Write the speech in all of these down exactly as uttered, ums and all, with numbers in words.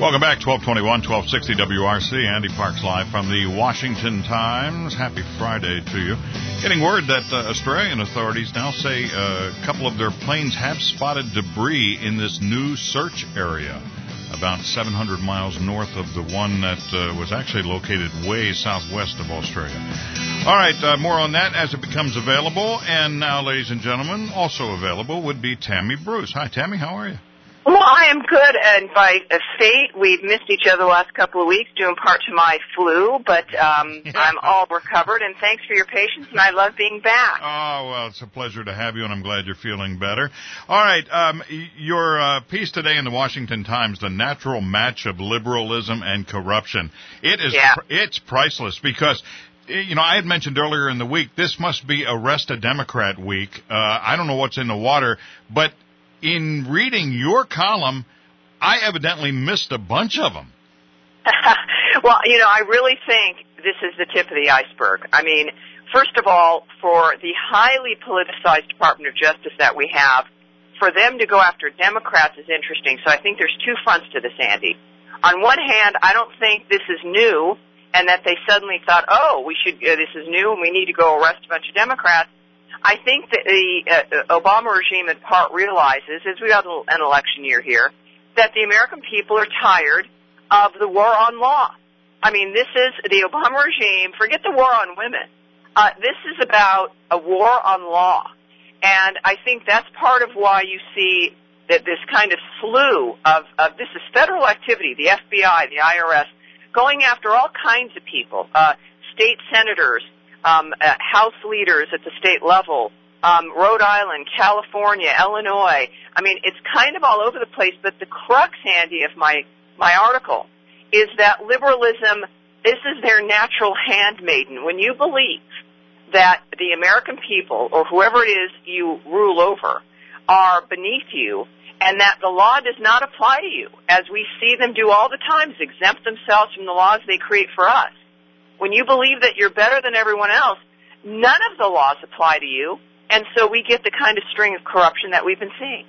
Welcome back, twelve twenty-one, twelve sixty W R C. Andy Parks live from the Washington Times. Happy Friday to you. Getting word that uh, Australian authorities now say uh, a couple of their planes have spotted debris in this new search area, about seven hundred miles north of the one that uh, was actually located way southwest of Australia. All right, uh, more on that as it becomes available. And now, ladies and gentlemen, also available would be Tammy Bruce. Hi, Tammy. How are you? Well, I am good, and by fate, we've missed each other the last couple of weeks due in part to my flu, but um, yeah. I'm all recovered, and thanks for your patience, and I love being back. Oh, well, it's a pleasure to have you, and I'm glad you're feeling better. All right, um, your uh, piece today in the Washington Times, The Natural Match of Liberalism and Corruption. It is, yeah. pr- it's priceless because... You know, I had mentioned earlier in the week, this must be Arrest a Democrat week. Uh, I don't know what's in the water, but in reading your column, I evidently missed a bunch of them. Well, you know, I really think this is the tip of the iceberg. I mean, first of all, for the highly politicized Department of Justice that we have, for them to go after Democrats is interesting. So I think there's two fronts to this, Andy. On one hand, I don't think this is new, and that they suddenly thought, oh, we should, uh, this is new and we need to go arrest a bunch of Democrats. I think that the uh, Obama regime in part realizes, as we have an election year here, that the American people are tired of the war on law. I mean, this is the Obama regime, forget the war on women. Uh, this is about a war on law. And I think that's part of why you see that this kind of slew of, of this is federal activity, the F B I, the I R S, going after all kinds of people, uh, state senators, um, uh, House leaders at the state level, um, Rhode Island, California, Illinois. I mean, it's kind of all over the place, but the crux, Andy, of my, my article is that liberalism, this is their natural handmaiden. When you believe that the American people, or whoever it is you rule over, are beneath you, and that the law does not apply to you, as we see them do all the time, is exempt themselves from the laws they create for us. When you believe that you're better than everyone else, none of the laws apply to you, and so we get the kind of string of corruption that we've been seeing.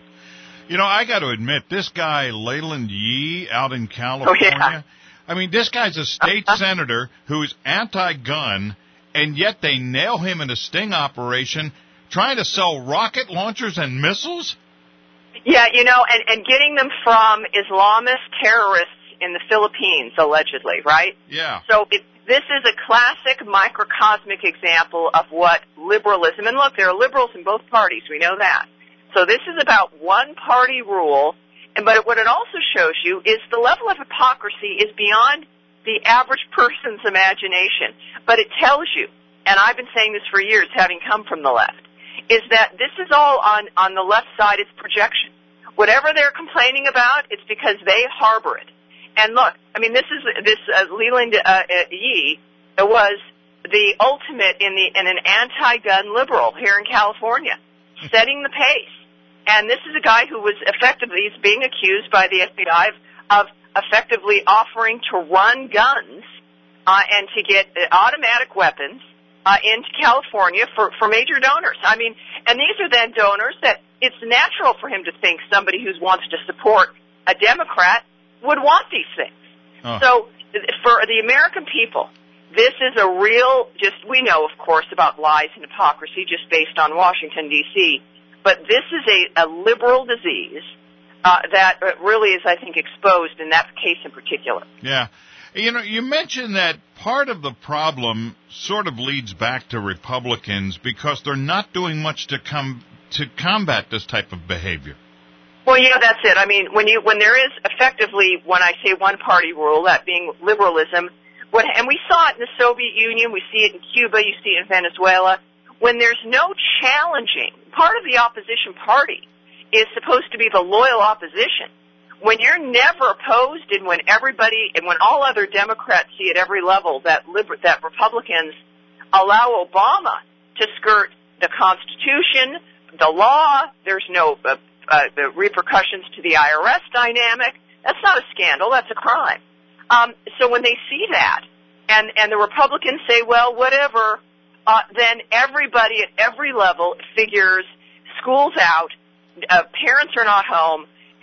You know, I got to admit, this guy, Leland Yee, out in California, oh, yeah. I mean, this guy's a state uh-huh. senator who's anti-gun, and yet they nail him in a sting operation trying to sell rocket launchers and missiles? Yeah, you know, and, and getting them from Islamist terrorists in the Philippines, allegedly, right? Yeah. So it, this is a classic microcosmic example of what liberalism, and look, there are liberals in both parties, we know that. So this is about one-party rule, and but what it also shows you is the level of hypocrisy is beyond the average person's imagination. But it tells you, and I've been saying this for years, having come from the left, is that this is all on, on the left side, it's projection. Whatever they're complaining about, it's because they harbor it. And look, I mean, this is, this, uh, Leland, uh, Yee was the ultimate in the, in an anti-gun liberal here in California, setting the pace. And this is a guy who was effectively, he's being accused by the F B I of, of effectively offering to run guns, uh, and to get automatic weapons, Uh, into California for, for major donors. I mean, and these are then donors that it's natural for him to think somebody who wants to support a Democrat would want these things. Oh. So for the American people, this is a real, just, we know, of course, about lies and hypocrisy just based on Washington, D C, but this is a, a liberal disease uh, that really is, I think, exposed in that case in particular. Yeah. You know, you mentioned that part of the problem sort of leads back to Republicans because they're not doing much to come to combat this type of behavior. Well, yeah, that's it. I mean, when you when there is effectively, when I say one-party rule, that being liberalism, what, and we saw it in the Soviet Union, we see it in Cuba, you see it in Venezuela. When there's no challenging, part of the opposition party is supposed to be the loyal opposition. When you're never opposed, and when everybody, and when all other Democrats see at every level that liber- that Republicans allow Obama to skirt the Constitution, the law, there's no uh, uh, the repercussions to the I R S dynamic. That's not a scandal. That's a crime. Um, so when they see that, and and the Republicans say, well, whatever, uh, then everybody at every level figures school's out, uh, parents are not home.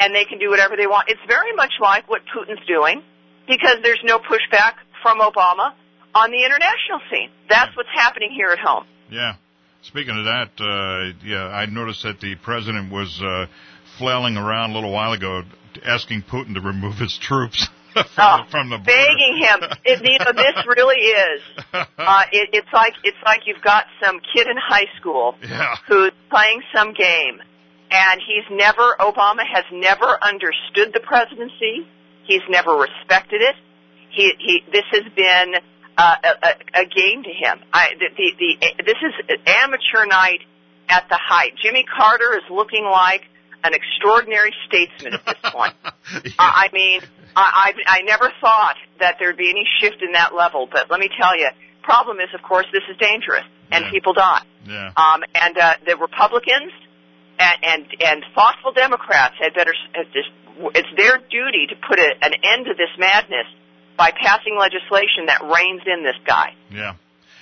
and they can do whatever they want. It's very much like what Putin's doing, because there's no pushback from Obama on the international scene. That's what's happening here at home. Yeah. Speaking of that, uh, yeah, I noticed that the president was uh, flailing around a little while ago, asking Putin to remove his troops from, oh, from the border. Begging him. It, you know, this really is. Uh, it, it's like it's like you've got some kid in high school yeah. who's playing some game, and he's never. Obama has never understood the presidency. He's never respected it. He he. This has been uh, a, a game to him. I, the, the, the this is amateur night at the height. Jimmy Carter is looking like an extraordinary statesman at this point. yeah. uh, I mean, I, I I never thought that there'd be any shift in that level. But let me tell you, problem is, of course, this is dangerous, and yeah. people die. Yeah. Um, and uh, the Republicans and, and and thoughtful Democrats had better. It's their duty to put a, an end to this madness by passing legislation that reins in this guy. Yeah.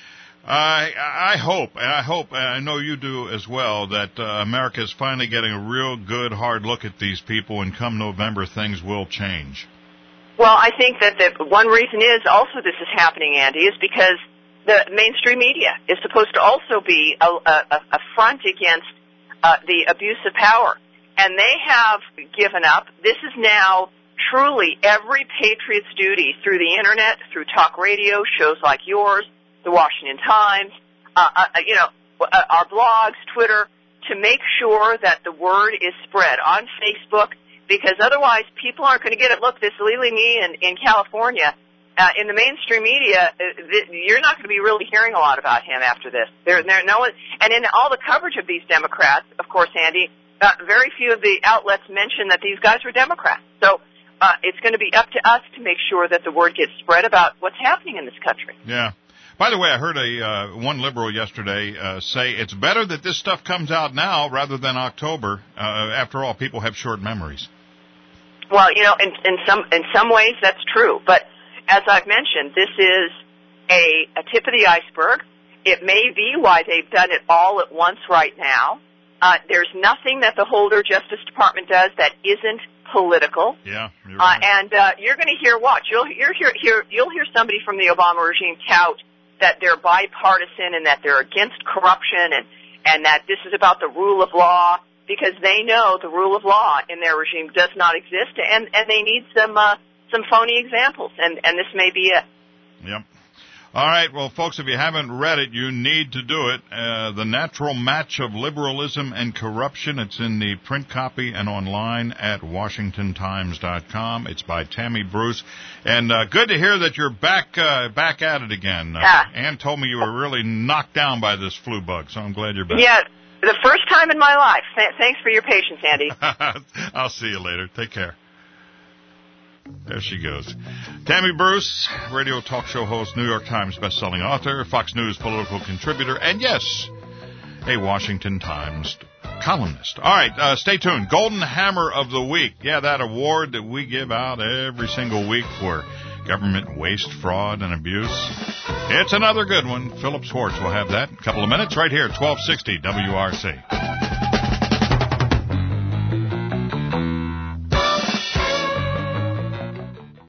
I I hope, and I hope, and I know you do as well, that uh, America is finally getting a real good, hard look at these people, and come November, things will change. Well, I think that the one reason is also this is happening, Andy, is because the mainstream media is supposed to also be a, a, a front against uh, the abuse of power. And they have given up. This is now truly every patriot's duty through the Internet, through talk radio, shows like yours, the Washington Times, uh, uh, you know, uh, our blogs, Twitter, to make sure that the word is spread on Facebook, because otherwise people aren't going to get it. Look, this Lily Nee in, in California, uh, in the mainstream media, uh, th- you're not going to be really hearing a lot about him after this. There, there, no one, and in all the coverage of these Democrats, of course, Andy, uh, very few of the outlets mention that these guys were Democrats. So uh, it's going to be up to us to make sure that the word gets spread about what's happening in this country. Yeah. By the way, I heard a uh, one liberal yesterday uh, say it's better that this stuff comes out now rather than October. Uh, after all, people have short memories. Well, you know, in, in some in some ways that's true. But as I've mentioned, this is a, a tip of the iceberg. It may be why they've done it all at once right now. Uh, there's nothing that the Holder Justice Department does that isn't political. Yeah, you're right. uh, and uh, you're going to hear watch. You'll you're hear, hear you'll hear somebody from the Obama regime tout that they're bipartisan and that they're against corruption and and that this is about the rule of law, because they know the rule of law in their regime does not exist, and and they need some uh, some phony examples, and and this may be it. Yep. All right, well, folks, if you haven't read it, you need to do it. Uh, The Natural Match of Liberalism and Corruption. It's in the print copy and online at washington times dot com. It's by Tammy Bruce. And uh, good to hear that you're back uh, back at it again. Uh, yeah. Ann told me you were really knocked down by this flu bug, so I'm glad you're back. Yeah, the first time in my life. Th- thanks for your patience, Andy. I'll see you later. Take care. There she goes. Tammy Bruce, radio talk show host, New York Times bestselling author, Fox News political contributor, and yes, a Washington Times columnist. All right, uh, stay tuned. Golden Hammer of the Week. Yeah, that award that we give out every single week for government waste, fraud, and abuse. It's another good one. Philip Schwartz will have that in a couple of minutes right here at twelve sixty W R C.